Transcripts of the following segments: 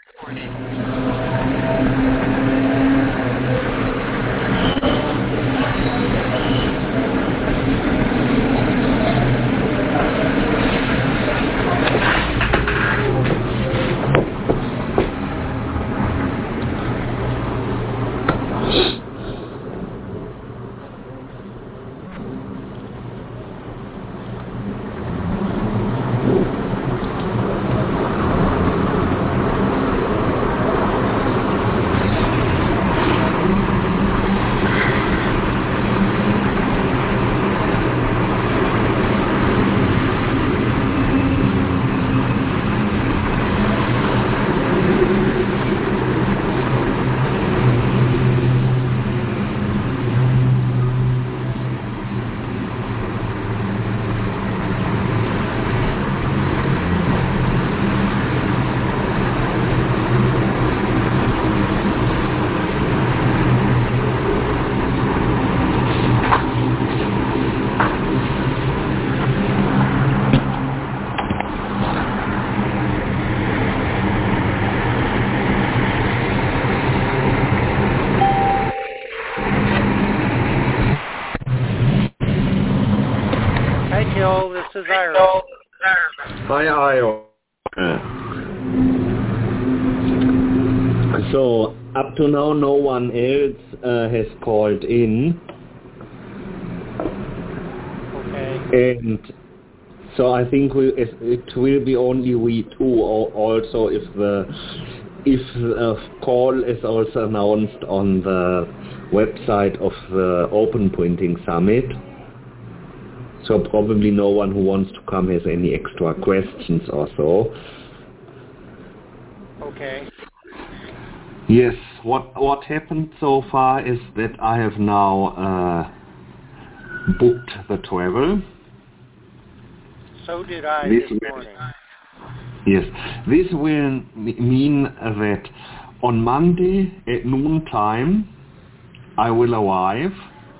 This is Ira. Hi, Ira. So, up to now, no one else has called in. Okay. And so I think it will be only we two, also if the call is also announced on the website of the Open Printing Summit. So probably no one who wants to come has any extra questions or so. Okay. Yes, what happened so far is that I have now booked the travel. So did I this morning. Yes, this will mean that on Monday at noontime I will arrive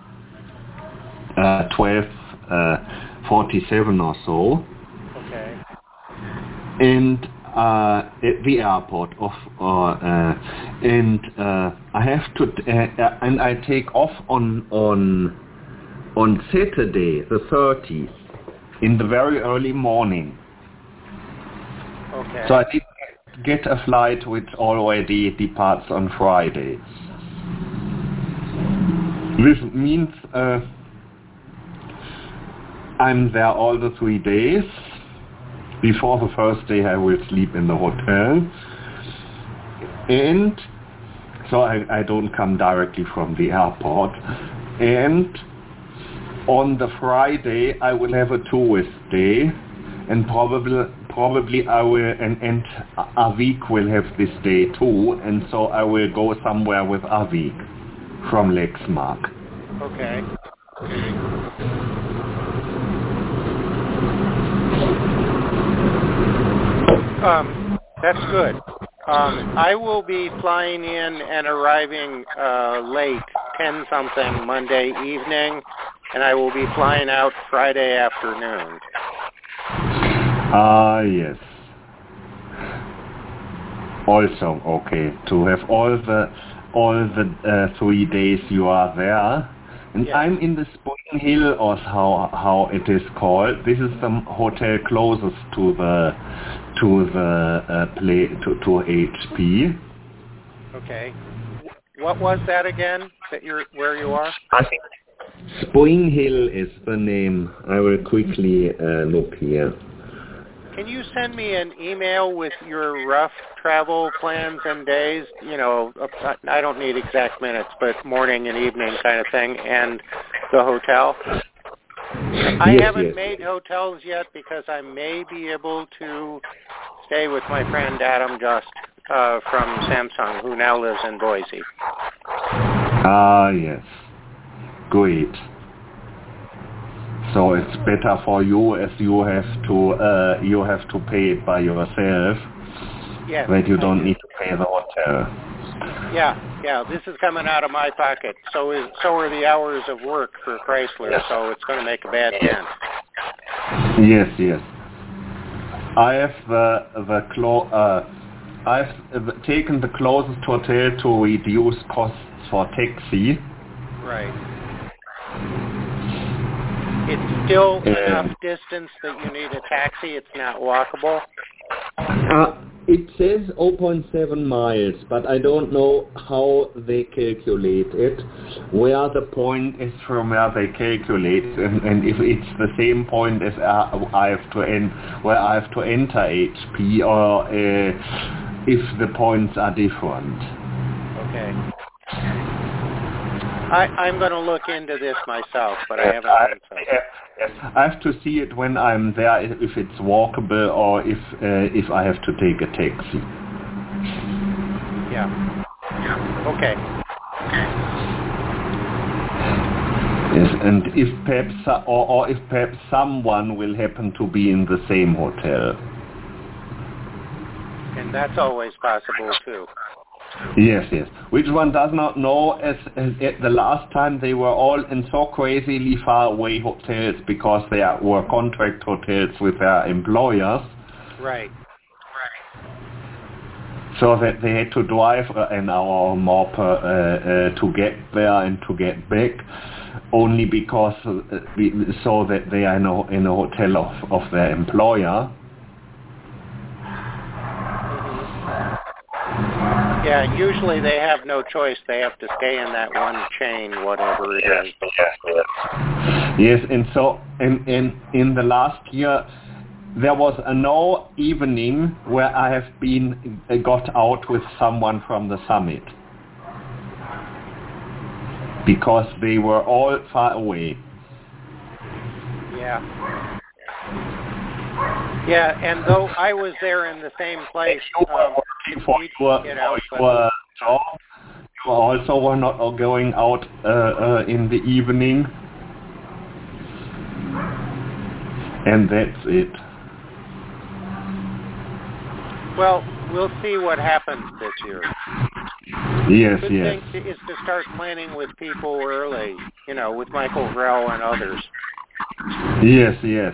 12:47 or so. Okay. And at the airport and I have to and I take off on Saturday the 30th in the very early morning. Okay. So I did get a flight which already departs on Friday. This means I'm there all the 3 days. Before the first day I will sleep in the hotel. And so I don't come directly from the airport. And on the Friday I will have a tourist day, and probably I will and Avik will have this day too, and so I will go somewhere with Avik from Lexmark. Okay. That's good. I will be flying in and arriving late, 10-something Monday evening, and I will be flying out Friday afternoon. Yes. Also, okay, to have all the 3 days you are there. And yes. I'm in the Spring Hill, or how it is called. This is the hotel closest to HP. Okay. What was that again? Where you are? I think Spring Hill is the name. I will quickly look here. Can you send me an email with your rough travel plans and days? You know, I don't need exact minutes, but morning and evening kind of thing, and the hotel. I haven't made hotels yet because I may be able to stay with my friend Adam Just from Samsung, who now lives in Boise. Yes. Great. So it's better for you as you have to pay it by yourself. Yes. That you don't need to pay the hotel. Yeah. This is coming out of my pocket. So are the hours of work for Chrysler. Yes. So it's going to make a bad dent. Yes. I have the I've taken the closest hotel to reduce costs for taxi. Right. It's still enough distance that you need a taxi. It's not walkable. It says 0.7 miles, but I don't know how they calculate it, where the point is from where they calculate, and if it's the same point as I have to where I have to enter HP, or if the points are different. Okay. I'm going to look into this myself, but I haven't done so. I have to see it when I'm there, if it's walkable or if I have to take a taxi. Yeah. Okay. Yes, and if perhaps or if perhaps someone will happen to be in the same hotel. And that's always possible too. Yes. Which one does not know, as at the last time they were all in so crazily far away hotels because they were contract hotels with their employers. Right. So that they had to drive an hour or more to get there and to get back, only because so that they are in a hotel of their employer. Yeah, usually they have no choice. They have to stay in that one chain, whatever it is. Yes, and so in the last year, there was no evening where I have got out with someone from the summit, because they were all far away. Yeah, and though I was there in the same place, you also were not going out in the evening, and that's it. Well, we'll see what happens this year. Yes. Good thing is to start planning with people early, with Michael Grell and others. Yes.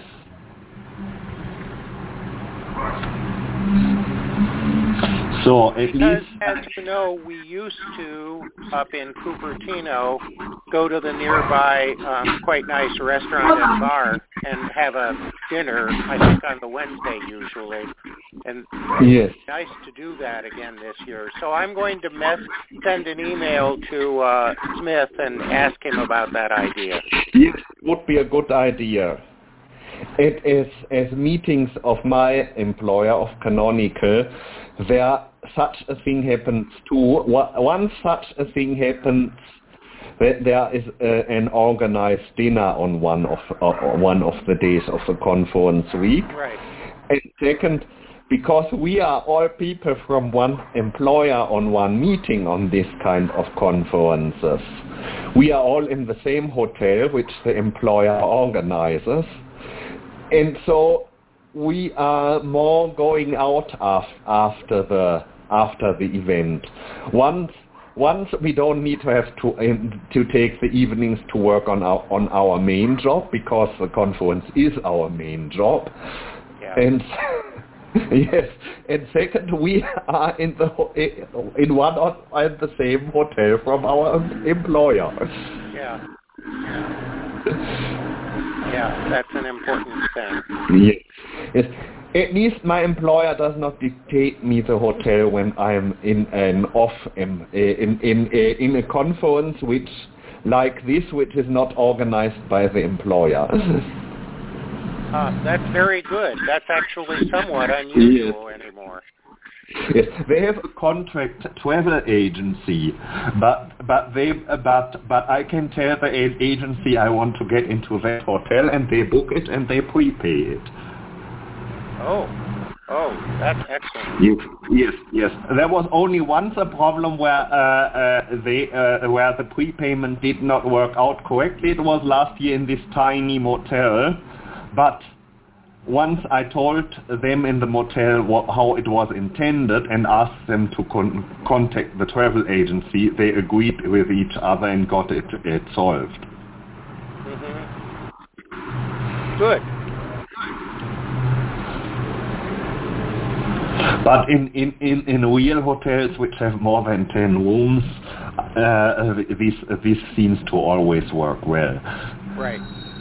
So at least, as you know, we used to, up in Cupertino, go to the nearby quite nice restaurant and bar and have a dinner, I think on the Wednesday usually. And it's nice to do that again this year. So I'm going to send an email to Smith and ask him about that idea. Yes, it would be a good idea. It is as meetings of my employer, of Canonical, where such a thing happens too. Once such a thing happens, that there is an organized dinner on one of the days of the conference week. Right. And second, because we are all people from one employer on one meeting on this kind of conferences, we are all in the same hotel which the employer organizes. And so we are more going out after the event. Once we don't need to have to take the evenings to work on our main job, because the conference is our main job. Yeah. And yes, and second, we are in one and the same hotel from our employer. Yeah. Yeah, that's an important thing. Yes. At least my employer does not dictate me the hotel when I am in a conference like this, which is not organized by the employer. That's very good. That's actually somewhat unusual anymore. Yes, they have a contract travel agency, but I can tell the agency I want to get into that hotel, and they book it and they prepay it. Oh, that's excellent. Yes. There was only once a problem where where the prepayment did not work out correctly. It was last year in this tiny motel, but once I told them in the motel how it was intended and asked them to contact the travel agency, they agreed with each other and got it solved. Mm-hmm. Good. But in real hotels which have more than 10 rooms, this seems to always work well. Right.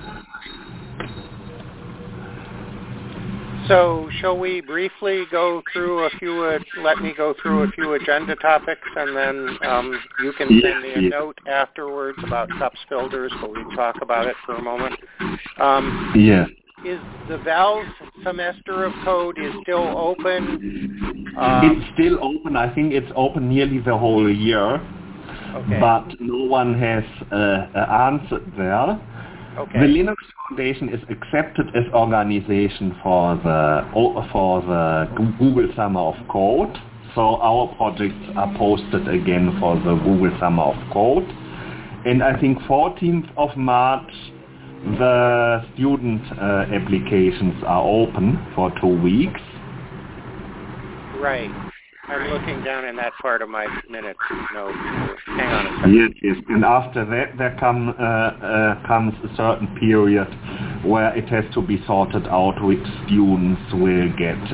So shall we briefly go through let me go through a few agenda topics, and then you can send me a note afterwards about cups filters, but we talk about it for a moment. Yes. Is the Val's semester of code is still open? It's still open. I think it's open nearly the whole year. Okay. But no one has answered there. Okay. The Linux Foundation is accepted as organization for the Google Summer of Code. So our projects are posted again for the Google Summer of Code. And I think 14th of March the student applications are open for 2 weeks. Right. I'm looking down in that part of my minutes note. Hang on a second. Yes. And after that, there comes a certain period where it has to be sorted out which students will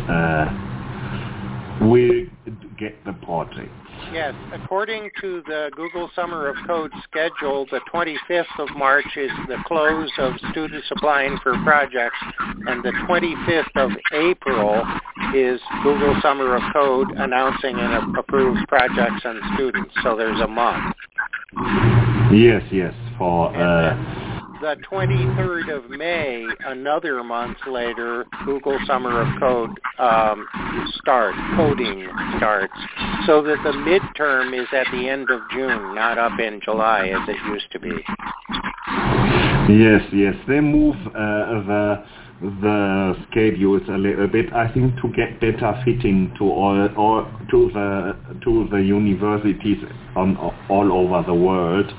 get the project. Yes, according to the Google Summer of Code schedule, the 25th of March is the close of students applying for projects, and the 25th of April is Google Summer of Code announcing and approves projects and students. So there's a month. Yes. For the 23rd of May, another month later, Google Summer of Code coding starts, so that the midterm is at the end of June, not up in July as it used to be. Yes. They move the schedules a little bit, I think, to get better fitting to all to the universities all over the world.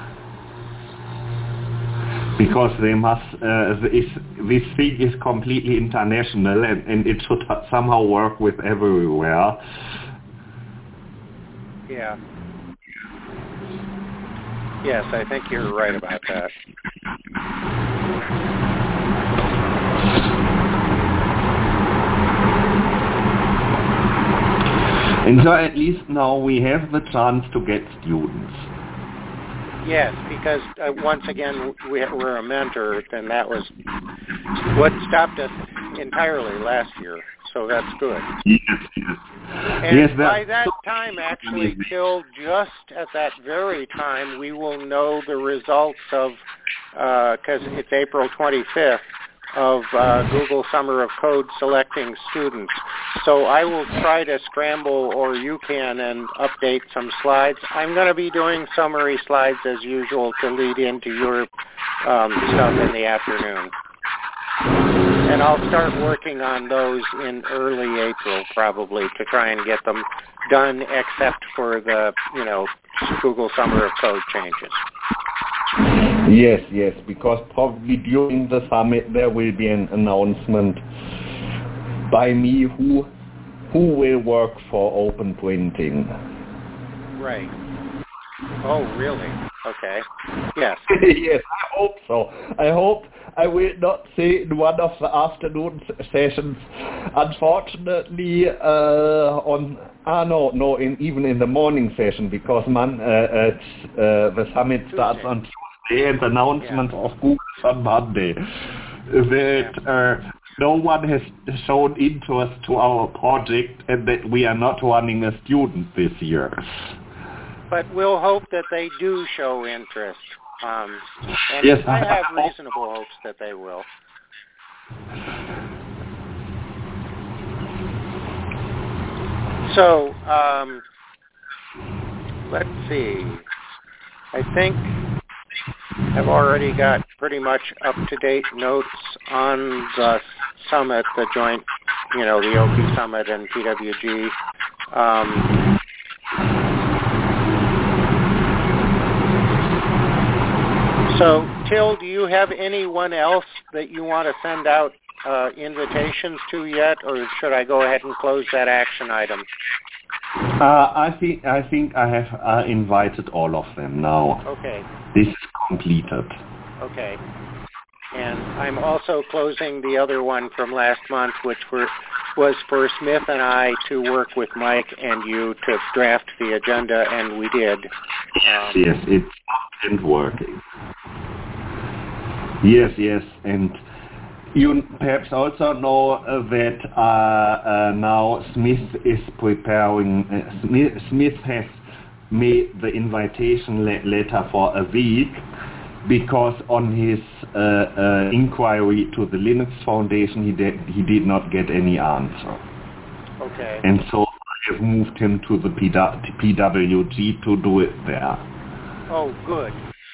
Because they must, this thing is completely international, and it should somehow work with everywhere. Yeah. Yes, I think you're right about that. And so at least now we have the chance to get students. Yes, because once again, we're a mentor, and that was what stopped us entirely last year, so that's good. Yes. And by that time, actually, till just at that very time, we will know the results of, because it's April 25th, of Google Summer of Code selecting students. So I will try to scramble, or you can, and update some slides. I'm going to be doing summary slides as usual to lead into your stuff in the afternoon. And I'll start working on those in early April probably to try and get them done, except for the, Google Summer of Code changes. Yes, because probably during the summit there will be an announcement by me who will work for open printing. Right. Oh, really? Okay. Yes. Yes, I hope so. I hope I will not say in one of the afternoon sessions, unfortunately, even in the morning session, because the summit starts on Tuesday and the announcement of Google on Monday. That no one has shown interest to our project and that we are not running a student this year. But we'll hope that they do show interest. And yes, I have reasonable hopes that they will. So, let's see. I think I've already got pretty much up-to-date notes on the summit, the joint, the OP Summit and PWG. So, Till, do you have anyone else that you want to send out invitations to yet, or should I go ahead and close that action item? I think I have invited all of them now. Okay. This is completed. Okay. And I'm also closing the other one from last month, which was for Smith and I to work with Mike and you to draft the agenda, and we did. Yes, it's not working. Yes, and you perhaps also know that now Smith is preparing. Smith has made the invitation letter for a week because on his inquiry to the Linux Foundation he did not get any answer. Okay. And so I have moved him to the PWG to do it there. Oh, good.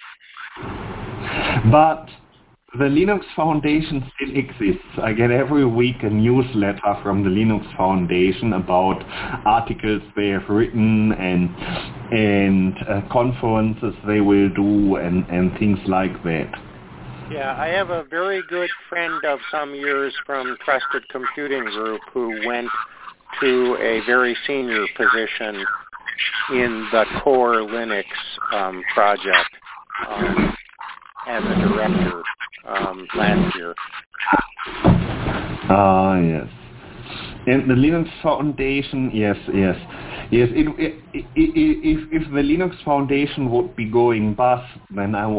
But the Linux Foundation still exists. I get every week a newsletter from the Linux Foundation about articles they have written and conferences they will do and things like that. Yeah, I have a very good friend of some years from Trusted Computing Group who went to a very senior position in the core Linux project as a director last year. Yes. And the Linux Foundation, yes. If the Linux Foundation would be going bust, then I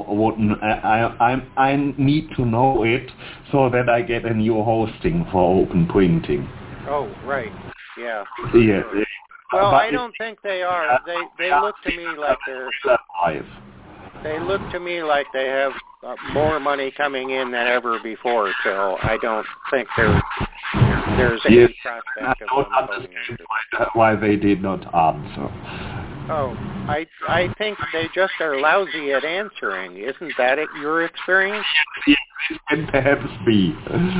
need to know it so that I get a new hosting for Open Printing. Oh, right. Yeah. Yes. Well, I don't think they are. They look to me like they're alive. They look to me like they have more money coming in than ever before, so I don't think there's any prospect of them going under. Why they did not answer. Oh, I think they just are lousy at answering. Isn't that your experience? Yes, it can perhaps be.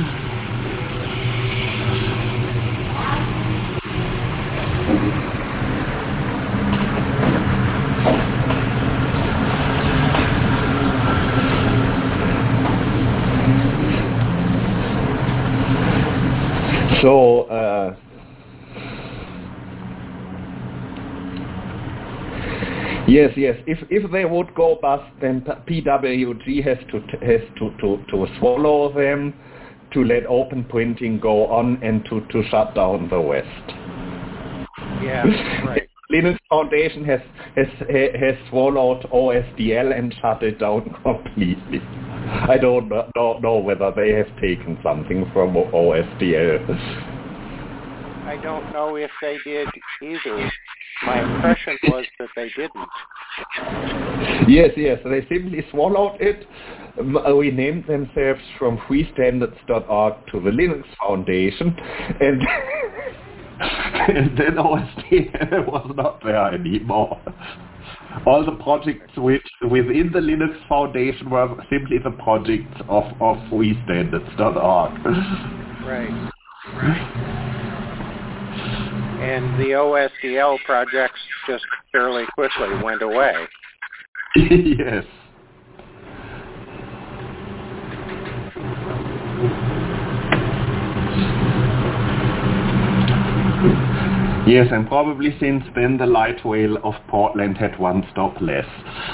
So, yes. If they would go bust, then PWG has to swallow them, to let Open Printing go on, and to shut down the West. Yeah, right. Linux Foundation has swallowed OSDL and shut it down completely. I don't know whether they have taken something from OSDL. I don't know if they did either. My impression was that they didn't. Yes, they simply swallowed it, renamed themselves from freestandards.org to the Linux Foundation, and and then OSDL was not there anymore. All the projects within the Linux Foundation were simply the projects of freestandards.org. Right. And the OSDL projects just fairly quickly went away. Yes. Yes, and probably since then the light rail of Portland had one stop less.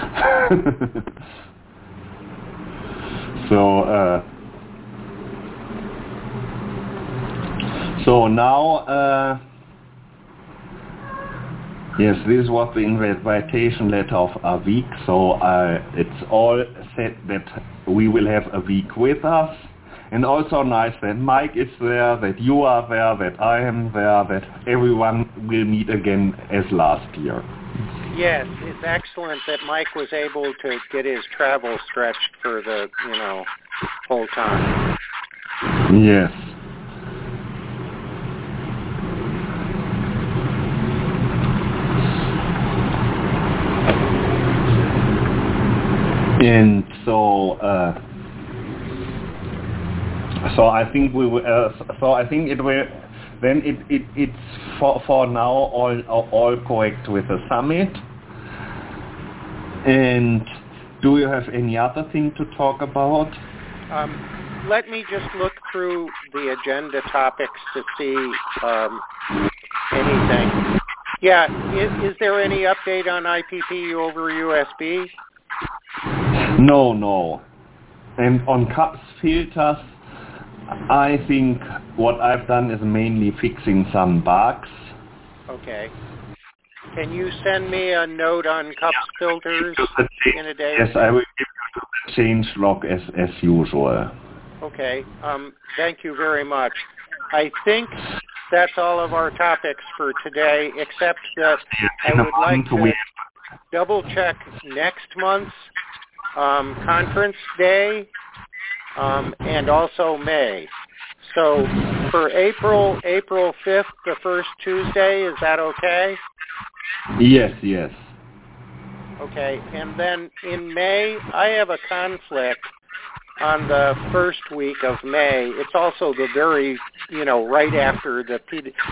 So now, yes, this was the invitation letter of a week, so it's all said that we will have a week with us. And also nice that Mike is there, that you are there, that I am there, that everyone will meet again as last year. Yes, it's excellent that Mike was able to get his travel stretched for the, whole time. Yes. And so I think we will. So I think it will. Then it's for now all correct with the summit. And do you have any other thing to talk about? Let me just look through the agenda topics to see anything. Yeah, is there any update on IPP over USB? No. And on CUPS filters, I think what I've done is mainly fixing some bugs. Okay. Can you send me a note on cups filters in a day? Yes, I will give you the change log as usual. Okay. Thank you very much. I think that's all of our topics for today, except that I would like to double check next month's conference day and also May. So for April 5th, the first Tuesday, is that okay? Yes. Okay. And then in May, I have a conflict on the first week of May. It's also the very, right after the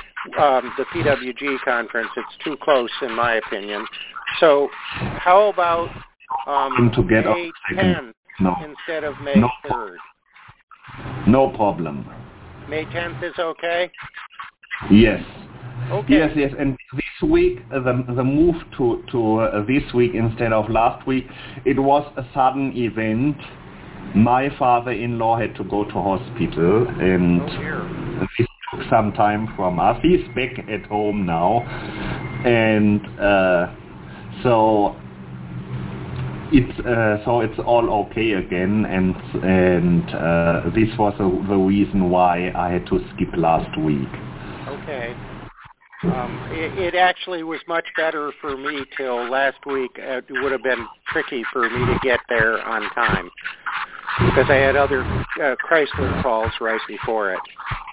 PWG conference. It's too close, in my opinion. So how about May 10th instead of May 3rd? No problem. May 10th is okay? Yes. Okay. Yes, and this week, the move to this week instead of last week, it was a sudden event. My father-in-law had to go to hospital, and this took some time from us. He's back at home now, and so it's all okay again. And this was the reason why I had to skip last week. Okay. It actually was much better for me till last week. It would have been tricky for me to get there on time because I had other Chrysler calls right before it.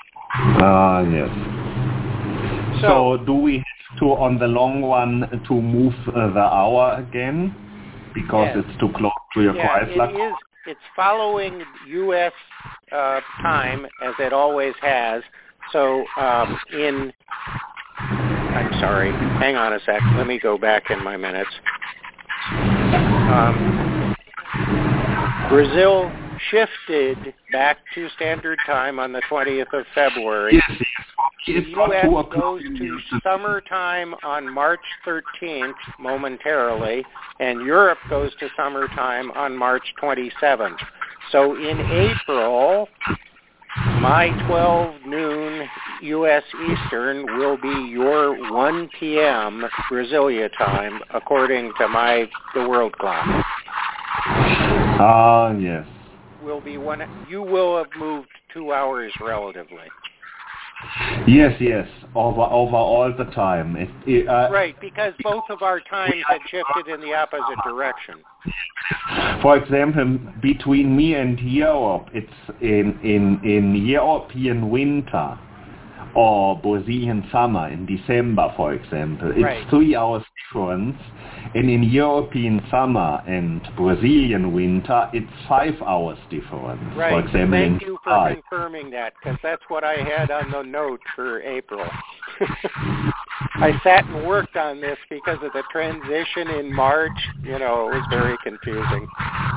Yes. So do we have to, on the long one, to move the hour again? Because it's too close to your Chrysler? It is. It's following U.S. Time, as it always has. So I'm sorry. Hang on a sec. Let me go back in my minutes. Brazil shifted back to Standard Time on the 20th of February. Yes. The U.S. goes to summertime on March 13th momentarily, and Europe goes to summertime on March 27th. So in April, my 12 noon U.S. Eastern will be your 1 p.m. Brasilia time, according to the world clock. Yes. You will have moved 2 hours relatively. Yes. Over all the time. Right, because both of our times had shifted in the opposite direction. For example, between me and Europe, it's in European winter or Brazilian summer in December, for example. It's 3 hours difference. And in European summer and Brazilian winter, it's 5 hours difference. Right. For example, Thank you for confirming that, because that's what I had on the note for April. I sat and worked on this because of the transition in March. It was very confusing.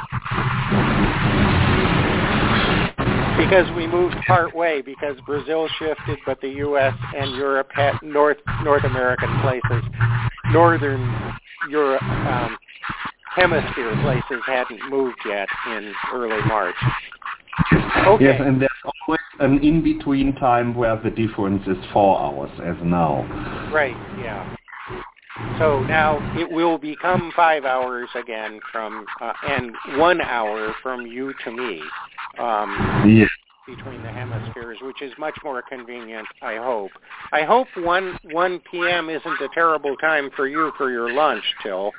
Because we moved part way, because Brazil shifted, but the U.S. and Europe had North American places, Northern Europe hemisphere places hadn't moved yet in early March. Okay. Yes, and there's always an in-between time where the difference is 4 hours, as now. Right, yeah. So now it will become 5 hours again and 1 hour from you to me. Yes. Between the hemispheres, which is much more convenient, I hope. I hope 1 p.m. isn't a terrible time for you for your lunch, Till.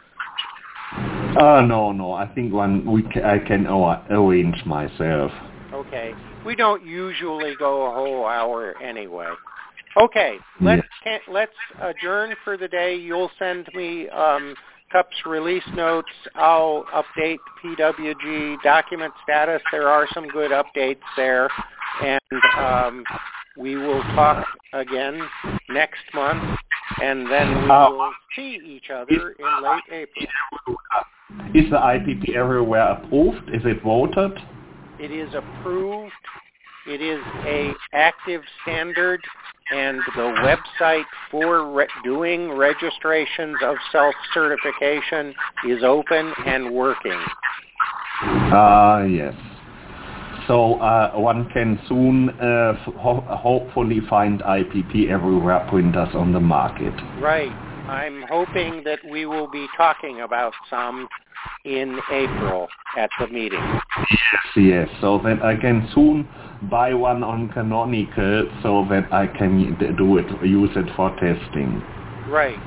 No. I think I can arrange myself. Okay. We don't usually go a whole hour anyway. Okay. Let's adjourn for the day. You'll send me CUPS release notes. I'll update PWG document status. There are some good updates there. And we will talk again next month. And then we will see each other in late April. Is the IPP everywhere approved? Is it voted? It is approved. It is a active standard, and the website for doing registrations of self-certification is open and working. Yes. So one can soon hopefully find IPP everywhere printers on the market. Right. I'm hoping that we will be talking about some in April at the meeting. Yes. So that I can soon buy one on Canonical so that I can use it for testing. Right.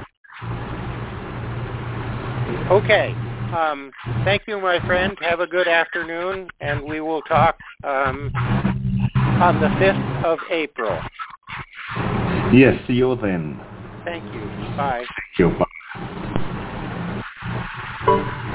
Okay. Thank you, my friend. Have a good afternoon, and we will talk on the 5th of April. Yes, see you then. Thank you. Bye. Thank you. Bye.